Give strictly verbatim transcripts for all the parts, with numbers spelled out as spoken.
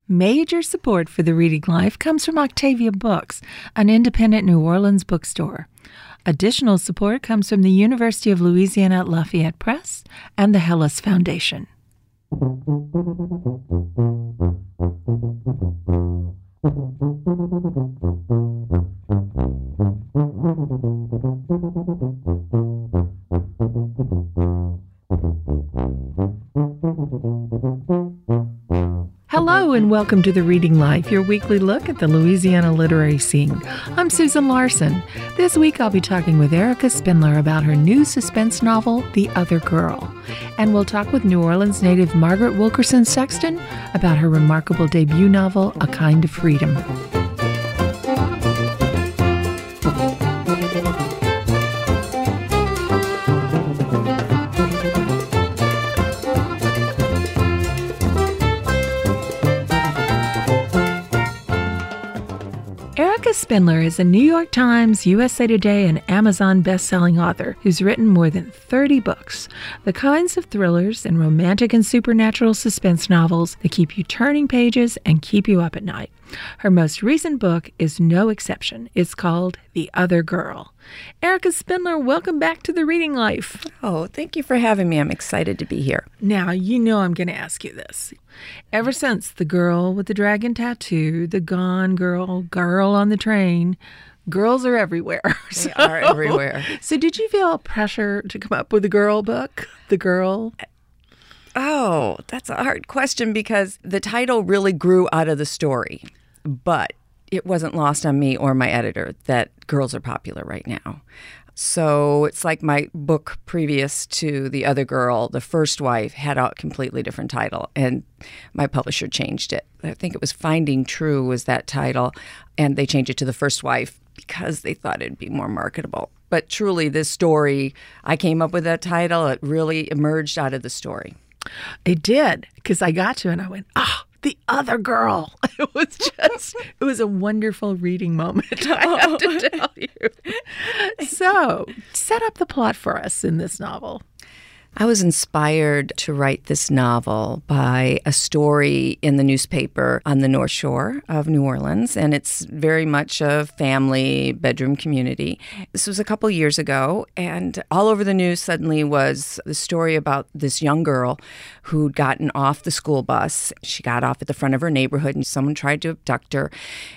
Major support for the Reading Life comes from Octavia Books, an independent New Orleans bookstore. Additional support comes from the University of Louisiana at Lafayette Press and the Hellas Foundation. Hello and welcome to The Reading Life, your weekly look at the Louisiana literary scene. I'm Susan Larson. This week I'll be talking with Erica Spindler about her new suspense novel, The Other Girl. And we'll talk with New Orleans native Margaret Wilkerson Sexton about her remarkable debut novel, A Kind of Freedom. Erica Spindler is a New York Times, U S A Today, and Amazon best-selling author who's written more than thirty books, the kinds of thrillers and romantic and supernatural suspense novels that keep you turning pages and keep you up at night. Her most recent book is no exception. It's called The Other Girl. Erica Spindler, welcome back to The Reading Life. Oh, thank you for having me. I'm excited to be here. Now, you know I'm going to ask you this. Ever since The Girl with the Dragon Tattoo, The Gone Girl, Girl on the Train, girls are everywhere. They so, are everywhere. So did you feel pressure to come up with a girl book, The Girl? Oh, that's a hard question because the title really grew out of the story. But it wasn't lost on me or my editor that girls are popular right now. So it's like my book previous to The Other Girl, The First Wife, had a completely different title, and my publisher changed it. I think it was Finding True was that title, and they changed it to The First Wife because they thought it'd be more marketable. But truly, this story, I came up with that title. It really emerged out of the story. It did, because I got to it and I went, ah, oh, The Other Girl. It was just, it was a wonderful reading moment, I have to tell you. So, set up the plot for us in this novel. I was inspired to write this novel by a story in the newspaper on the North Shore of New Orleans, and it's very much a family bedroom community. This was a couple years ago, and all over the news suddenly was the story about this young girl who'd gotten off the school bus. She got off at the front of her neighborhood, and someone tried to abduct her,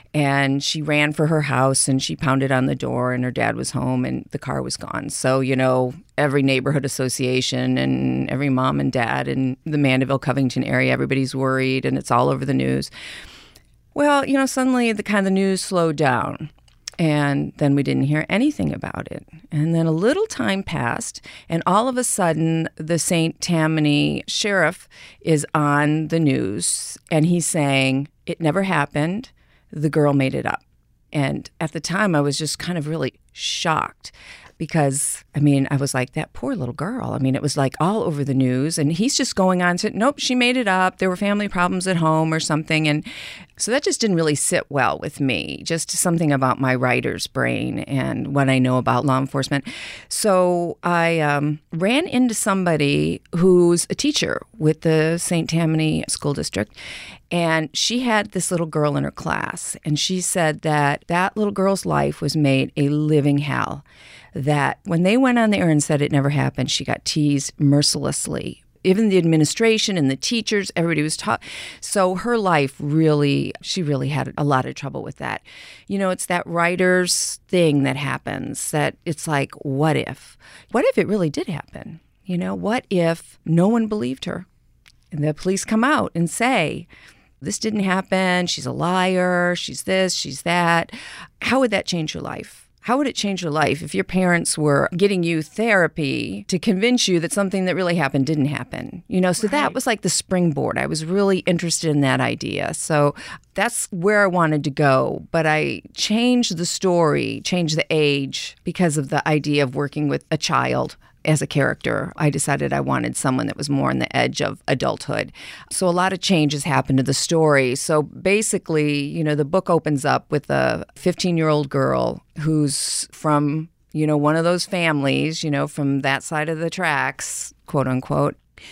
and she ran for her house, and she pounded on the door, and her dad was home, and the car was gone. So, you know, every neighborhood association and every mom and dad in the Mandeville, Covington area, everybody's worried, and it's all over the news. Well, you know, suddenly the kind of the news slowed down, and then we didn't hear anything about it. And then a little time passed, and all of a sudden, the Saint Tammany sheriff is on the news, and he's saying, it never happened. The girl made it up. And at the time, I was just kind of really shocked because, I mean, I was like, that poor little girl. I mean, it was like all over the news. And he's just going on to, nope, she made it up. There were family problems at home or something. And so that just didn't really sit well with me, just something about my writer's brain and what I know about law enforcement. So I um, ran into somebody who's a teacher with the Saint Tammany School District. And she had this little girl in her class, and she said that that little girl's life was made a living hell, that when they went on the air and said it never happened, she got teased mercilessly. Even the administration and the teachers, everybody was taught. So her life really, she really had a lot of trouble with that. You know, it's that writer's thing that happens, that it's like, what if? What if it really did happen? You know, what if no one believed her? And the police come out and say, this didn't happen, she's a liar, she's this, she's that. How would that change your life? How would it change your life if your parents were getting you therapy to convince you that something that really happened didn't happen? You know, so right. That was like the springboard. I was really interested in that idea. So that's where I wanted to go. But I changed the story, changed the age because of the idea of working with a child. As a character, I decided I wanted someone that was more on the edge of adulthood. So a lot of changes happened to the story. So basically, you know, the book opens up with a fifteen-year-old girl who's from, you know, one of those families, you know, from that side of the tracks, quote unquote.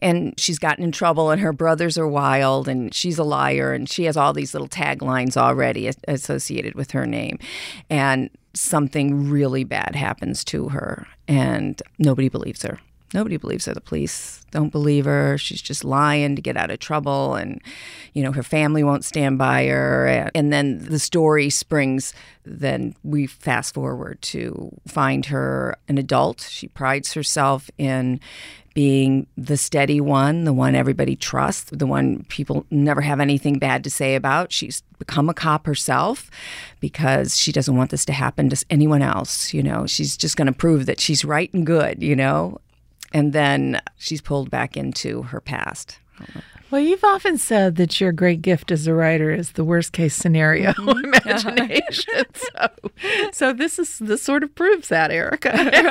And she's gotten in trouble, and her brothers are wild, and she's a liar, and she has all these little taglines already associated with her name. And something really bad happens to her, and nobody believes her. Nobody believes her. The police don't believe her. She's just lying to get out of trouble. And, you know, her family won't stand by her. And then the story springs. Then we fast forward to find her an adult. She prides herself in being the steady one, the one everybody trusts, the one people never have anything bad to say about. She's become a cop herself because she doesn't want this to happen to anyone else. You know, she's just going to prove that she's right and good, you know. And then she's pulled back into her past. Well, you've often said that your great gift as a writer is the worst case scenario mm-hmm. imagination. so, so this is this sort of proves that, Erica.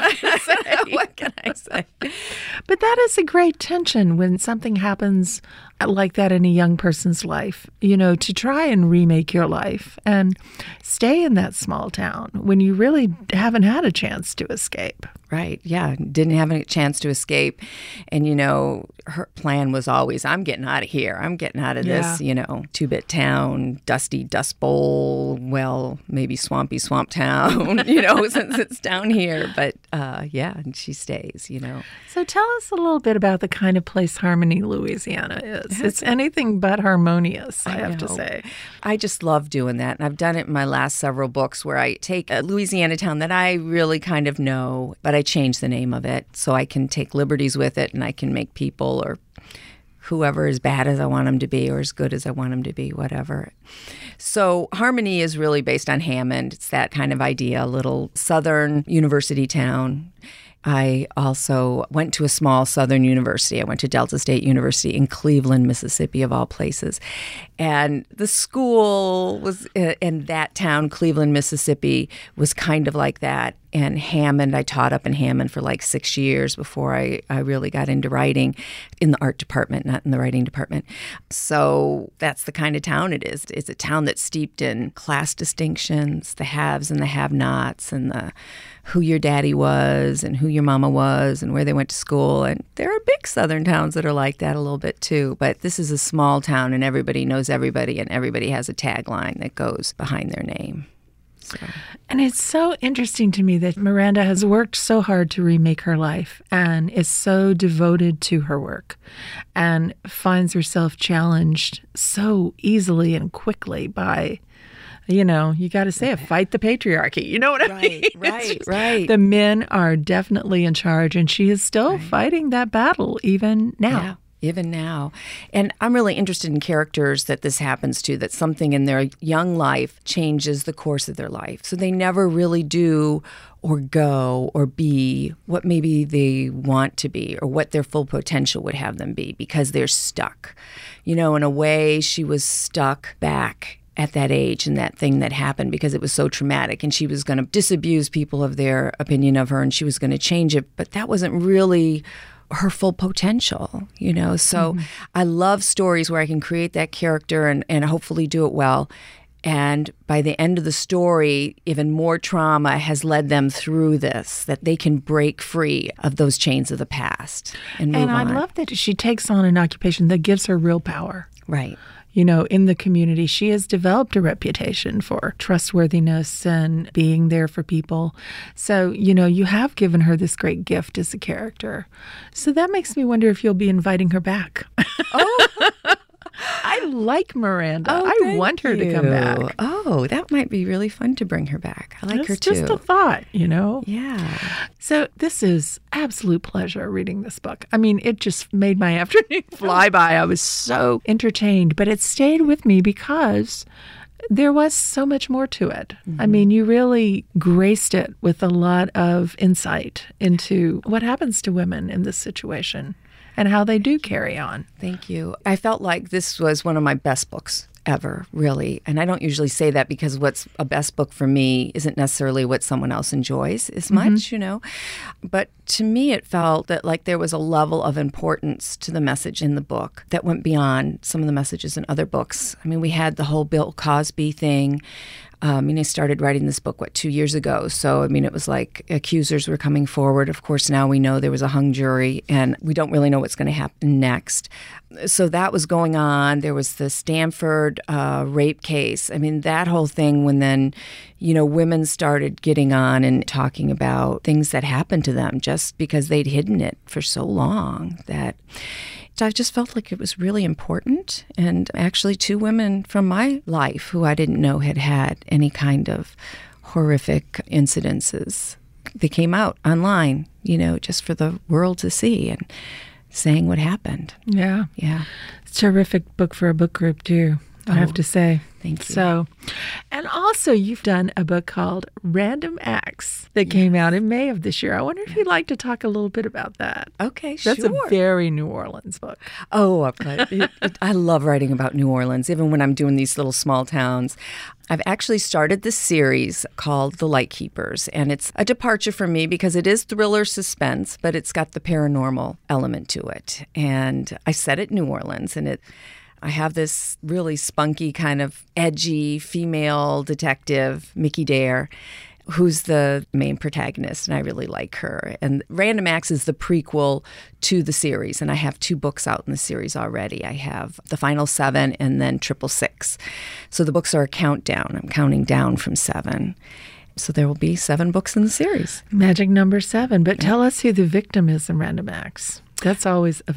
What can I say? But that is a great tension when something happens like that in a young person's life, you know, to try and remake your life and stay in that small town when you really haven't had a chance to escape. Right. Yeah. Didn't have a chance to escape. And, you know, her plan was always, I'm getting out of here. I'm getting out of this, yeah. you know, two-bit town, dusty dust bowl, well, maybe swampy swamp town, you know, since it's down here. But, uh, yeah, and she stays, you know. So tell us a little bit about the kind of place Harmony, Louisiana is. It's anything but harmonious, I, I have know. to say. I just love doing that. And I've done it in my last several books where I take a Louisiana town that I really kind of know, but I change the name of it so I can take liberties with it and I can make people or whoever as bad as I want them to be or as good as I want them to be, whatever. So Harmony is really based on Hammond. It's that kind of idea, a little southern university town. I also went to a small southern university. I went to Delta State University in Cleveland, Mississippi, of all places. And the school was in that town, Cleveland, Mississippi, was kind of like that. And Hammond, I taught up in Hammond for like six years before I, I really got into writing in the art department, not in the writing department. So that's the kind of town it is. It's a town that's steeped in class distinctions, the haves and the have-nots, and the who your daddy was and who your mama was and where they went to school. And there are big southern towns that are like that a little bit too. But this is a small town and everybody knows everybody and everybody has a tagline that goes behind their name. So. And it's so interesting to me that Miranda has worked so hard to remake her life and is so devoted to her work and finds herself challenged so easily and quickly by, you know, you got to say it, fight the patriarchy. You know what I right, mean? Right, just, right. The men are definitely in charge, and she is still right. fighting that battle even now. Yeah. Even now. And I'm really interested in characters that this happens to, that something in their young life changes the course of their life. So they never really do or go or be what maybe they want to be or what their full potential would have them be because they're stuck. You know, in a way, she was stuck back at that age and that thing that happened because it was so traumatic, and she was going to disabuse people of their opinion of her and she was going to change it. But that wasn't really her full potential, you know. So mm-hmm. I love stories where I can create that character and, and hopefully do it well. And by the end of the story, even more trauma has led them through this, that they can break free of those chains of the past and move and I on. love that she takes on an occupation that gives her real power. Right. You know, in the community, she has developed a reputation for trustworthiness and being there for people. So, you know, you have given her this great gift as a character. So that makes me wonder if you'll be inviting her back. Oh, I like Miranda. Oh, I want her you. to come back. Oh, that might be really fun to bring her back. I like That's her too. just a thought, you know? Yeah. So this is absolute pleasure reading this book. I mean, it just made my afternoon fly by. I was so entertained, but it stayed with me because there was so much more to it. Mm-hmm. I mean, you really graced it with a lot of insight into what happens to women in this situation and how they do carry on. Thank you. I felt like this was one of my best books ever, really. And I don't usually say that because what's a best book for me isn't necessarily what someone else enjoys as much, mm-hmm. you know. But to me, it felt that like there was a level of importance to the message in the book that went beyond some of the messages in other books. I mean, we had the whole Bill Cosby thing. Um, I mean, I started writing this book, what, two years ago. So, I mean, it was like accusers were coming forward. Of course, now we know there was a hung jury, and we don't really know what's going to happen next. So that was going on. There was the Stanford uh, rape case. I mean, that whole thing when then, you know, women started getting on and talking about things that happened to them just because they'd hidden it for so long that I just felt like it was really important. And actually two women from my life who I didn't know had had any kind of horrific incidences, they came out online, you know, just for the world to see and saying what happened. Yeah. Yeah. It's a terrific book for a book group, too, I Oh, have to say. Thank you. So, and also you've done a book called Random Acts that came out in May of this year. I wonder if you'd like to talk a little bit about that. Okay, That's sure. a very New Orleans book. Oh, it, it, I love writing about New Orleans, even when I'm doing these little small towns. I've actually started this series called The Lightkeepers, and it's a departure for me because it is thriller suspense, but it's got the paranormal element to it. And I set it in New Orleans, and it I have this really spunky, kind of edgy female detective, Mickey Dare, who's the main protagonist, and I really like her. And Random Acts is the prequel to the series, and I have two books out in the series already. I have The Final Seven and then Triple Six. So the books are a countdown. I'm counting down from seven. So there will be seven books in the series. Magic number seven. But tell us who the victim is in Random Acts. That's always a...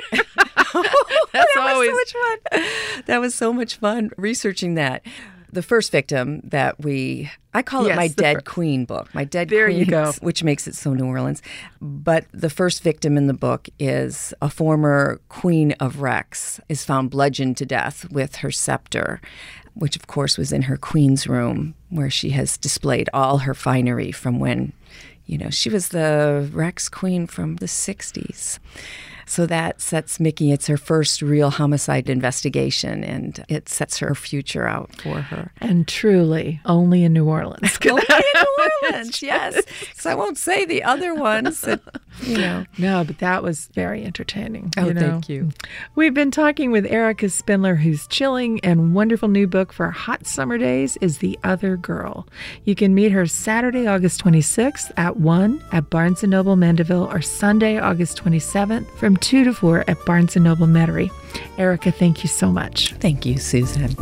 That's that always was so much fun. That was so much fun researching that. The first victim that we, I call Yes, it my the Dead first. Queen book, my Dead There Queen, you go. which makes it so New Orleans. But the first victim in the book is a former Queen of Rex, is found bludgeoned to death with her scepter, which of course was in her queen's room where she has displayed all her finery from when, you know, she was the Rex Queen from the sixties. So that sets Mickey, it's her first real homicide investigation, and it sets her future out for her. And truly, only in New Orleans. Only in New Orleans, yes. So I won't say the other ones that, you know. No, but that was very entertaining. Oh, you know. thank you. We've been talking with Erica Spindler, whose chilling and wonderful new book for hot summer days is The Other Girl. You can meet her Saturday, August twenty-sixth at one at Barnes and Noble Mandeville, or Sunday, August twenty-seventh from two to four at Barnes and Noble Metairie. Erica, thank you so much. Thank you, Susan.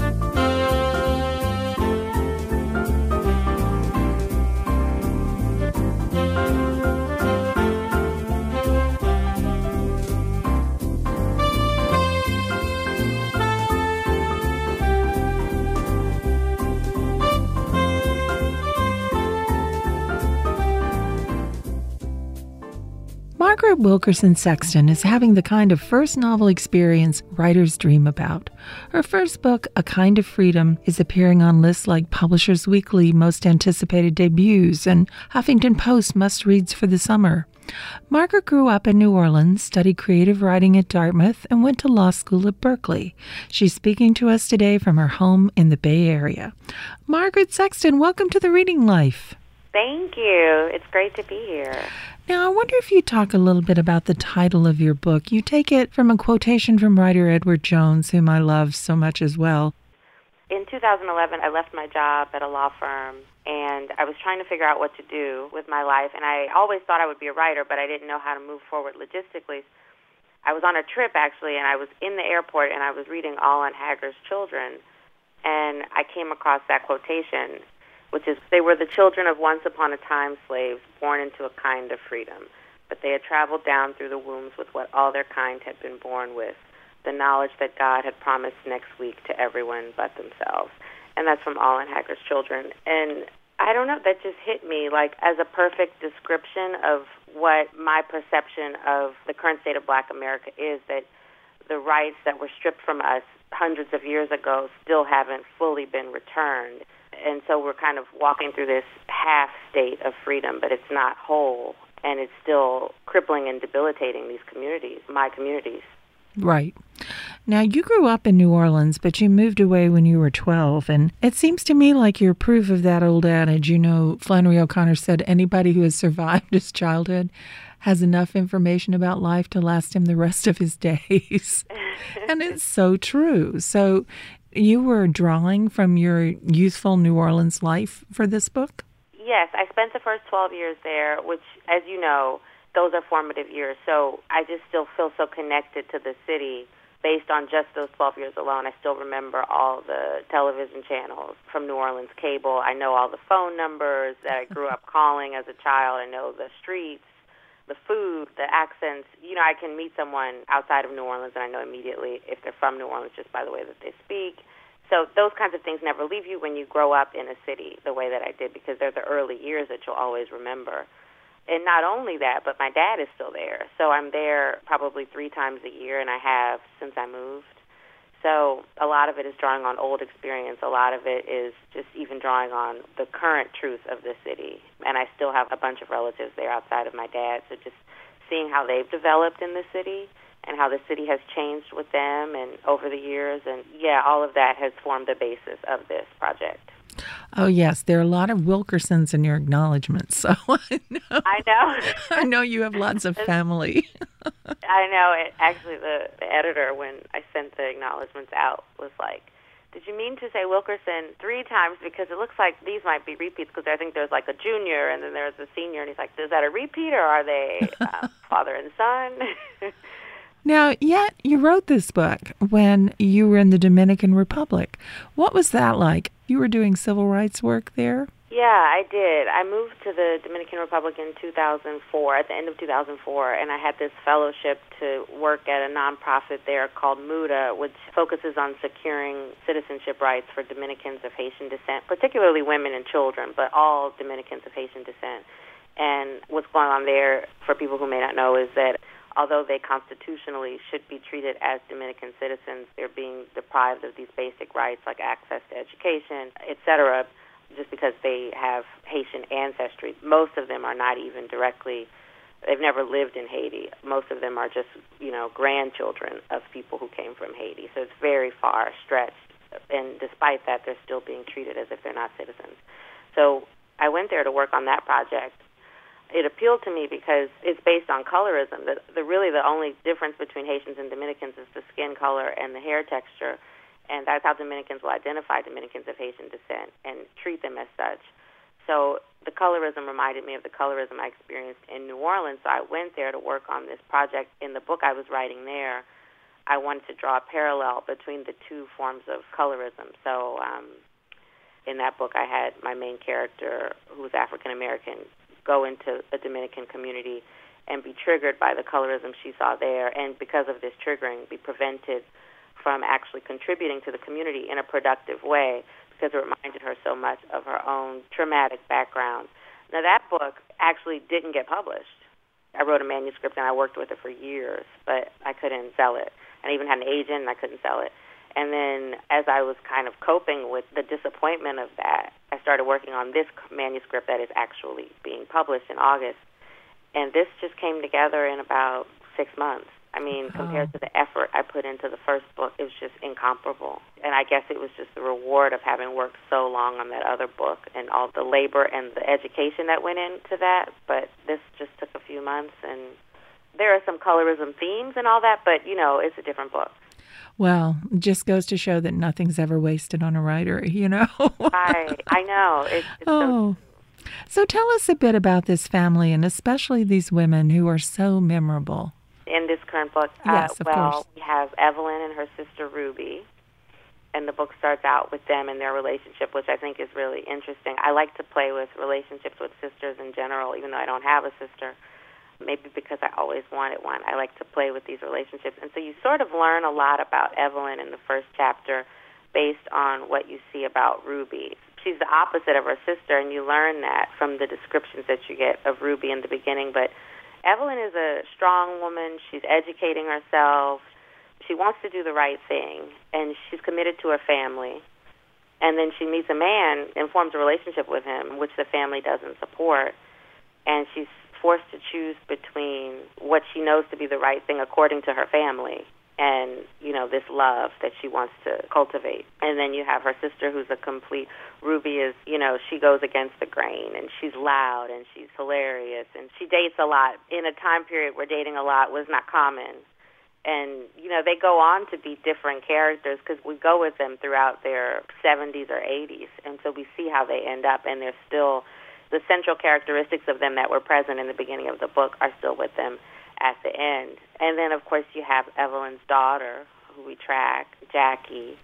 Margaret Wilkerson Sexton is having the kind of first novel experience writers dream about. Her first book, A Kind of Freedom, is appearing on lists like Publishers Weekly Most Anticipated Debuts and Huffington Post Must Reads for the Summer. Margaret grew up in New Orleans, studied creative writing at Dartmouth, and went to law school at Berkeley. She's speaking to us today from her home in the Bay Area. Margaret Sexton, welcome to The Reading Life. Thank you. It's great to be here. Now, I wonder if you talk a little bit about the title of your book. You take it from a quotation from writer Edward Jones, whom I love so much as well. In two thousand eleven, I left my job at a law firm, and I was trying to figure out what to do with my life, and I always thought I would be a writer, but I didn't know how to move forward logistically. I was on a trip, actually, and I was in the airport, and I was reading Allen Hager's Children, and I came across that quotation, which is, they were the children of once upon a time slaves, born into a kind of freedom, but they had traveled down through the wombs with what all their kind had been born with, the knowledge that God had promised next week to everyone but themselves. And that's from Allen Hager's Children. And I don't know, that just hit me like as a perfect description of what my perception of the current state of Black America is, that the rights that were stripped from us hundreds of years ago still haven't fully been returned. And so we're kind of walking through this half state of freedom, but it's not whole, and it's still crippling and debilitating these communities, my communities. Right. Now, you grew up in New Orleans, but you moved away when you were twelve, and it seems to me like you're proof of that old adage. You know, Flannery O'Connor said anybody who has survived his childhood has enough information about life to last him the rest of his days. And it's so true. So you were drawing from your youthful New Orleans life for this book? Yes, I spent the first twelve years there, which, as you know, those are formative years. So I just still feel so connected to the city based on just those twelve years alone. I still remember all the television channels from New Orleans cable. I know all the phone numbers that I grew up calling as a child. I know the streets, the food, the accents. You know, I can meet someone outside of New Orleans, and I know immediately if they're from New Orleans just by the way that they speak. So those kinds of things never leave you when you grow up in a city the way that I did, because they're the early years that you'll always remember. And not only that, but my dad is still there. So I'm there probably three times a year, and I have since I moved. So a lot of it is drawing on old experience. A lot of it is just even drawing on the current truth of the city. And I still have a bunch of relatives there outside of my dad. So just seeing how they've developed in the city and how the city has changed with them and over the years. And, yeah, all of that has formed the basis of this project. Oh, yes. There are a lot of Wilkersons in your acknowledgments, so I know. I know. I know you have lots of family. I know. It, actually, the, the editor, when I sent the acknowledgments out, was like, did you mean to say Wilkerson three times? Because it looks like these might be repeats, because I think there's like a junior and then there's a senior. And he's like, is that a repeat, or are they uh, father and son? Now, yet you wrote this book when you were in the Dominican Republic. What was that like? You were doing civil rights work there? Yeah, I did. I moved to the Dominican Republic in two thousand four, at the end of two thousand four, and I had this fellowship to work at a nonprofit there called MUDA, which focuses on securing citizenship rights for Dominicans of Haitian descent, particularly women and children, but all Dominicans of Haitian descent. And what's going on there, for people who may not know, is that although they constitutionally should be treated as Dominican citizens, they're being deprived of these basic rights like access to education, et cetera, just because they have Haitian ancestry. Most of them are not even directly, they've never lived in Haiti. Most of them are just, you know, grandchildren of people who came from Haiti. So it's very far stretched. And despite that, they're still being treated as if they're not citizens. So I went there to work on that project. It appealed to me because it's based on colorism. The, the really the only difference between Haitians and Dominicans is the skin color and the hair texture, and that's how Dominicans will identify Dominicans of Haitian descent and treat them as such. So the colorism reminded me of the colorism I experienced in New Orleans, so I went there to work on this project. In the book I was writing there, I wanted to draw a parallel between the two forms of colorism. So um, in that book I had my main character, who was African-American, go into a Dominican community and be triggered by the colorism she saw there, and because of this triggering, be prevented from actually contributing to the community in a productive way, because it reminded her so much of her own traumatic background. Now, that book actually didn't get published. I wrote a manuscript, and I worked with it for years, but I couldn't sell it. And I even had an agent, and I couldn't sell it. And then as I was kind of coping with the disappointment of that, I started working on this manuscript that is actually being published in August. And this just came together in about six months. I mean, oh. compared to the effort I put into the first book, it was just incomparable. And I guess it was just the reward of having worked so long on that other book and all the labor and the education that went into that. But this just took a few months, and there are some colorism themes and all that, but, you know, it's a different book. Well, it just goes to show that nothing's ever wasted on a writer, you know? I, I know. It's, it's oh. So... so tell us a bit about this family, and especially these women who are so memorable. In this current book, yes, uh, of well, course. we have Evelyn and her sister Ruby, and the book starts out with them and their relationship, which I think is really interesting. I like to play with relationships with sisters in general, even though I don't have a sister. Maybe because I always wanted one. I like to play with these relationships. And so you sort of learn a lot about Evelyn in the first chapter based on what you see about Ruby. She's the opposite of her sister, and you learn that from the descriptions that you get of Ruby in the beginning. But Evelyn is a strong woman. She's educating herself. She wants to do the right thing, and she's committed to her family. And then she meets a man and forms a relationship with him, which the family doesn't support. And she's forced to choose between what she knows to be the right thing according to her family and, you know, this love that she wants to cultivate. And then you have her sister who's a complete, Ruby is, you know, she goes against the grain, and she's loud, and she's hilarious, and she dates a lot in a time period where dating a lot was not common. And, you know, they go on to be different characters because we go with them throughout their seventies or eighties, and so we see how they end up, and they're still, the central characteristics of them that were present in the beginning of the book are still with them at the end. And then, of course, you have Evelyn's daughter, who we track, Jackie.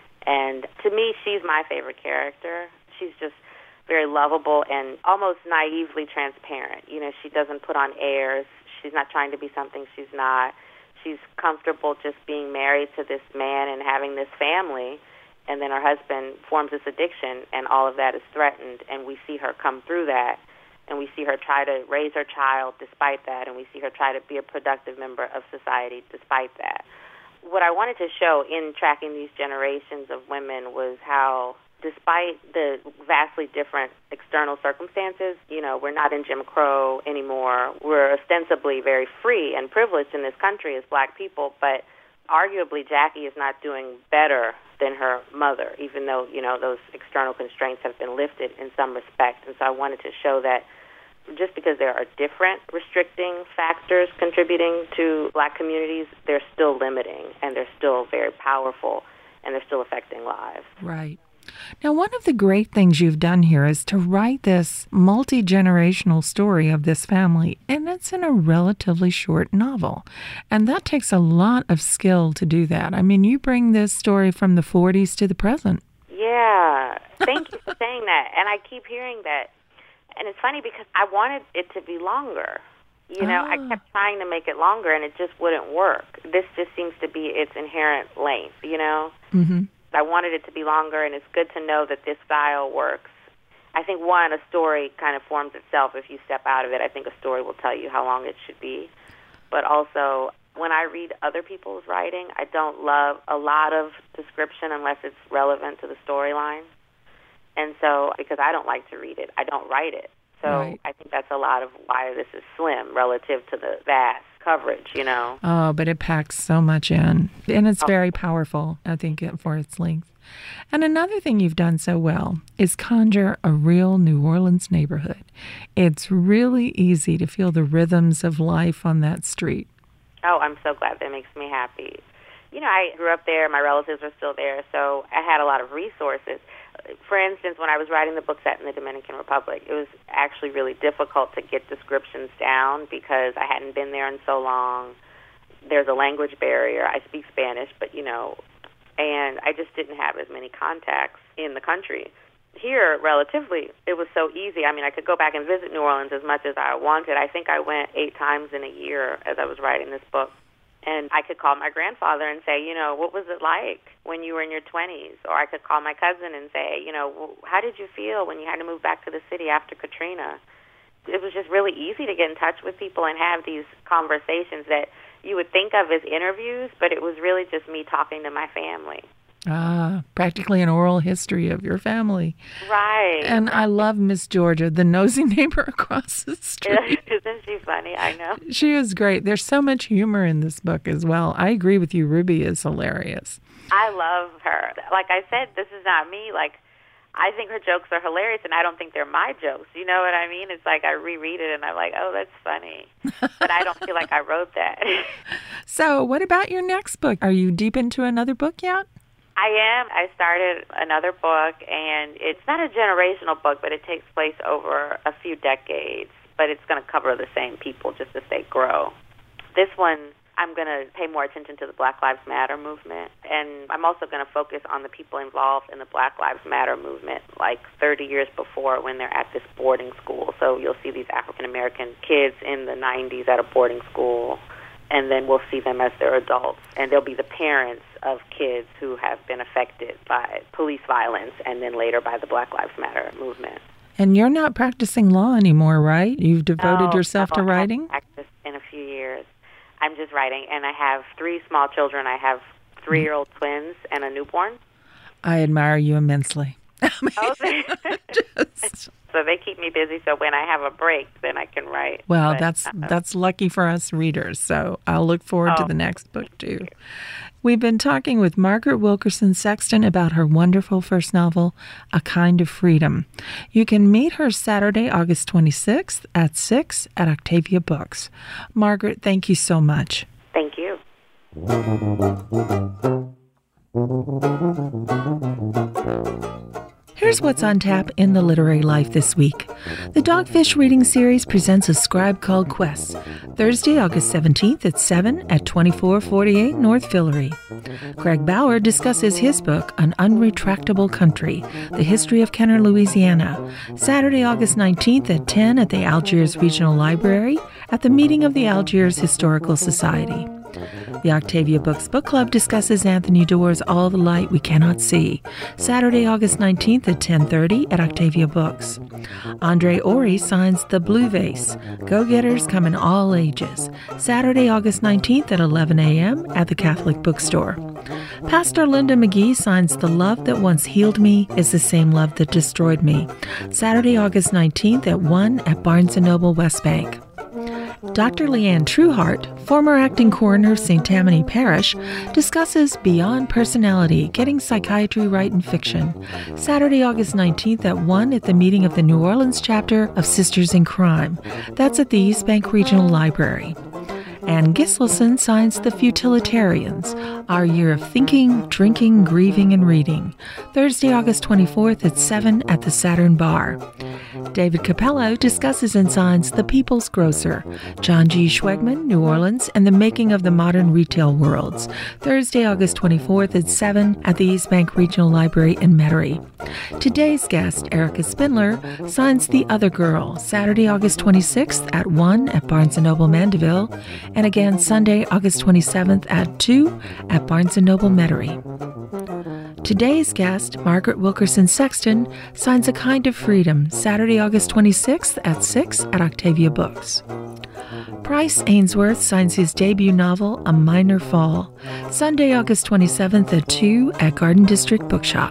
And to me, she's my favorite character. She's just very lovable and almost naively transparent. You know, she doesn't put on airs. She's not trying to be something she's not. She's comfortable just being married to this man and having this family. And then her husband forms this addiction, and all of that is threatened. And we see her come through that. And we see her try to raise her child despite that, and we see her try to be a productive member of society despite that. What I wanted to show in tracking these generations of women was how, despite the vastly different external circumstances, you know, we're not in Jim Crow anymore. We're ostensibly very free and privileged in this country as black people, but arguably Jackie is not doing better than her mother, even though, you know, those external constraints have been lifted in some respect. And so I wanted to show that just because there are different restricting factors contributing to black communities, they're still limiting, and they're still very powerful, and they're still affecting lives. Right. Now, one of the great things you've done here is to write this multi-generational story of this family, and it's in a relatively short novel. And that takes a lot of skill to do that. I mean, you bring this story from the forties to the present. Yeah. Thank you for saying that. And I keep hearing that. And it's funny because I wanted it to be longer. You know, oh. I kept trying to make it longer, and it just wouldn't work. This just seems to be its inherent length, you know? Mm-hmm. I wanted it to be longer, and it's good to know that this style works. I think, one, a story kind of forms itself if you step out of it. I think a story will tell you how long it should be. But also, when I read other people's writing, I don't love a lot of description unless it's relevant to the storyline. And so, because I don't like to read it, I don't write it. So right. I think that's a lot of why this is slim relative to the vast coverage, you know. Oh, but it packs so much in. And it's very powerful, I think, for its length. And another thing you've done so well is conjure a real New Orleans neighborhood. It's really easy to feel the rhythms of life on that street. Oh, I'm so glad. That makes me happy. You know, I grew up there. My relatives are still there, so I had a lot of resources. For instance, when I was writing the book set in the Dominican Republic, it was actually really difficult to get descriptions down because I hadn't been there in so long. There's a language barrier. I speak Spanish, but, you know, and I just didn't have as many contacts in the country. Here, relatively, it was so easy. I mean, I could go back and visit New Orleans as much as I wanted. I think I went eight times in a year as I was writing this book. And I could call my grandfather and say, you know, what was it like when you were in your twenties? Or I could call my cousin and say, you know, how did you feel when you had to move back to the city after Katrina? It was just really easy to get in touch with people and have these conversations that you would think of as interviews, but it was really just me talking to my family. Ah, practically an oral history of your family. Right. And I love Miss Georgia, the nosy neighbor across the street. Isn't she funny? I know. She is great. There's so much humor in this book as well. I agree with you. Ruby is hilarious. I love her. Like I said, this is not me. Like, I think her jokes are hilarious, and I don't think they're my jokes. You know what I mean? It's like I reread it, and I'm like, oh, that's funny. But I don't feel like I wrote that. So what about your next book? Are you deep into another book yet? I am. I started another book, and it's not a generational book, but it takes place over a few decades, but it's going to cover the same people just as they grow. This one, I'm going to pay more attention to the Black Lives Matter movement, and I'm also going to focus on the people involved in the Black Lives Matter movement, like thirty years before when they're at this boarding school. So you'll see these African-American kids in the nineties at a boarding school, and then we'll see them as they're adults. And they'll be the parents of kids who have been affected by police violence and then later by the Black Lives Matter movement. And you're not practicing law anymore, right? You've devoted no, yourself no, to writing? I haven't practiced in a few years. I'm just writing, and I have three small children. I have three-year-old twins and a newborn. I admire you immensely. I mean, Oh, just... So so they keep me busy. So when I have a break, then I can write. Well, but, that's uh, that's lucky for us readers. So I'll look forward oh, to the next book too. We've been talking with Margaret Wilkerson Sexton about her wonderful first novel, A Kind of Freedom. You can meet her Saturday, August twenty-sixth at six at Octavia Books. Margaret, thank you so much. Thank you. Here's what's on tap in the literary life this week. The Dogfish Reading Series presents A Scribe Called Quest, Thursday, August seventeenth at seven at twenty-four forty-eight North Fillory. Craig Bauer discusses his book, An Unretractable Country, The History of Kenner, Louisiana, Saturday, August nineteenth at ten at the Algiers Regional Library at the meeting of the Algiers Historical Society. The Octavia Books Book Club discusses Anthony Doerr's All the Light We Cannot See, Saturday, August nineteenth at ten thirty at Octavia Books. Andre Ori signs The Blue Vase, Go-Getters Come in All Ages, Saturday, August nineteenth at eleven a.m. at the Catholic Bookstore. Pastor Linda McGee signs The Love That Once Healed Me is the Same Love That Destroyed Me, Saturday, August nineteenth at one at Barnes and Noble West Bank. Doctor Leanne Trueheart, former acting coroner of Saint Tammany Parish, discusses Beyond Personality, Getting Psychiatry Right in Fiction, Saturday, August nineteenth at one at the meeting of the New Orleans chapter of Sisters in Crime. That's at the East Bank Regional Library. Ann Gislason signs The Futilitarians, Our Year of Thinking, Drinking, Grieving, and Reading, Thursday, August twenty-fourth at seven at the Saturn Bar. David Capello discusses and signs The People's Grocer, John G. Schwegman, New Orleans, and the Making of the Modern Retail Worlds, Thursday, August twenty-fourth at seven at the East Bank Regional Library in Metairie. Today's guest, Erica Spindler, signs The Other Girl, Saturday, August twenty-sixth at one at Barnes and Noble Mandeville, and again Sunday, August twenty-seventh at two at Barnes and Noble Metairie. Today's guest, Margaret Wilkerson Sexton, signs A Kind of Freedom, Saturday, August twenty-sixth at six at Octavia Books. Bryce Ainsworth signs his debut novel, A Minor Fall, Sunday, August twenty-seventh at two at Garden District Bookshop.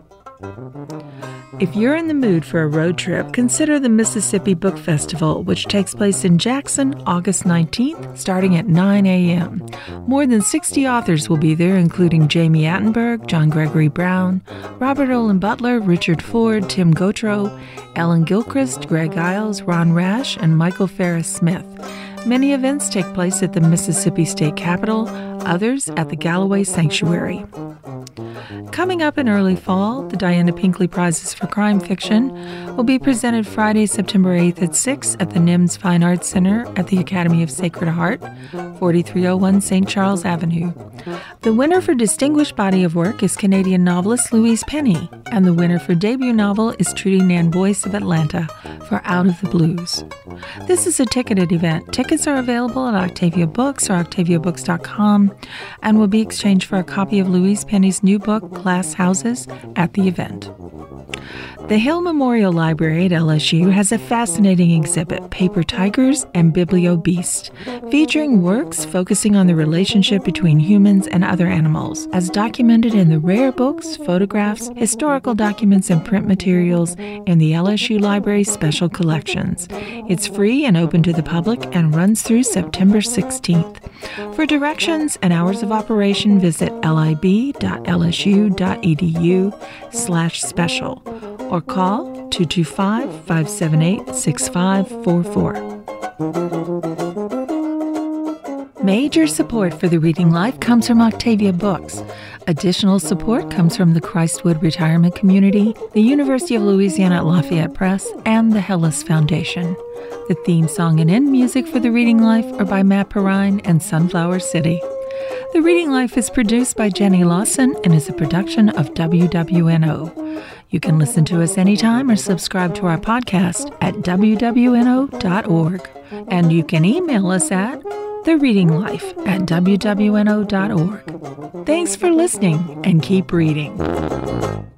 If you're in the mood for a road trip, consider the Mississippi Book Festival, which takes place in Jackson, August nineteenth, starting at nine a.m. More than sixty authors will be there, including Jamie Attenberg, John Gregory Brown, Robert Olin Butler, Richard Ford, Tim Gautreaux, Ellen Gilchrist, Greg Iles, Ron Rash, and Michael Ferris Smith. Many events take place at the Mississippi State Capitol, others at the Galloway Sanctuary. Coming up in early fall, the Diana Pinkley Prizes for Crime Fiction will be presented Friday, September eighth at six at the N I M S Fine Arts Center at the Academy of Sacred Heart, forty-three oh one Saint Charles Avenue. The winner for Distinguished Body of Work is Canadian novelist Louise Penny, and the winner for debut novel is Trudy Nan Boyce of Atlanta for Out of the Blues. This is a ticketed event. Tickets are available at Octavia Books or octavia books dot com and will be exchanged for a copy of Louise Penny's new book, Glass Houses, at the event. The Hill Memorial Library at L S U has a fascinating exhibit, Paper Tigers and Biblio Beast, featuring works focusing on the relationship between humans and other animals, as documented in the rare books, photographs, historical documents, and print materials in the L S U Library's special collections. It's free and open to the public and runs through September sixteenth. For directions and hours of operation, visit lib dot l s u dot e d u slash special or call two two five, five seven eight, six five four four. Major support for the Reading Life comes from Octavia Books. Additional support comes from the Christwood Retirement Community, the University of Louisiana at Lafayette Press, and the Hellas Foundation. The theme song and end music for The Reading Life are by Matt Perrine and Sunflower City. The Reading Life is produced by Jenny Lawson and is a production of W W N O. You can listen to us anytime or subscribe to our podcast at w w n o dot org. And you can email us at the reading life at w w n o dot org. Thanks for listening and keep reading.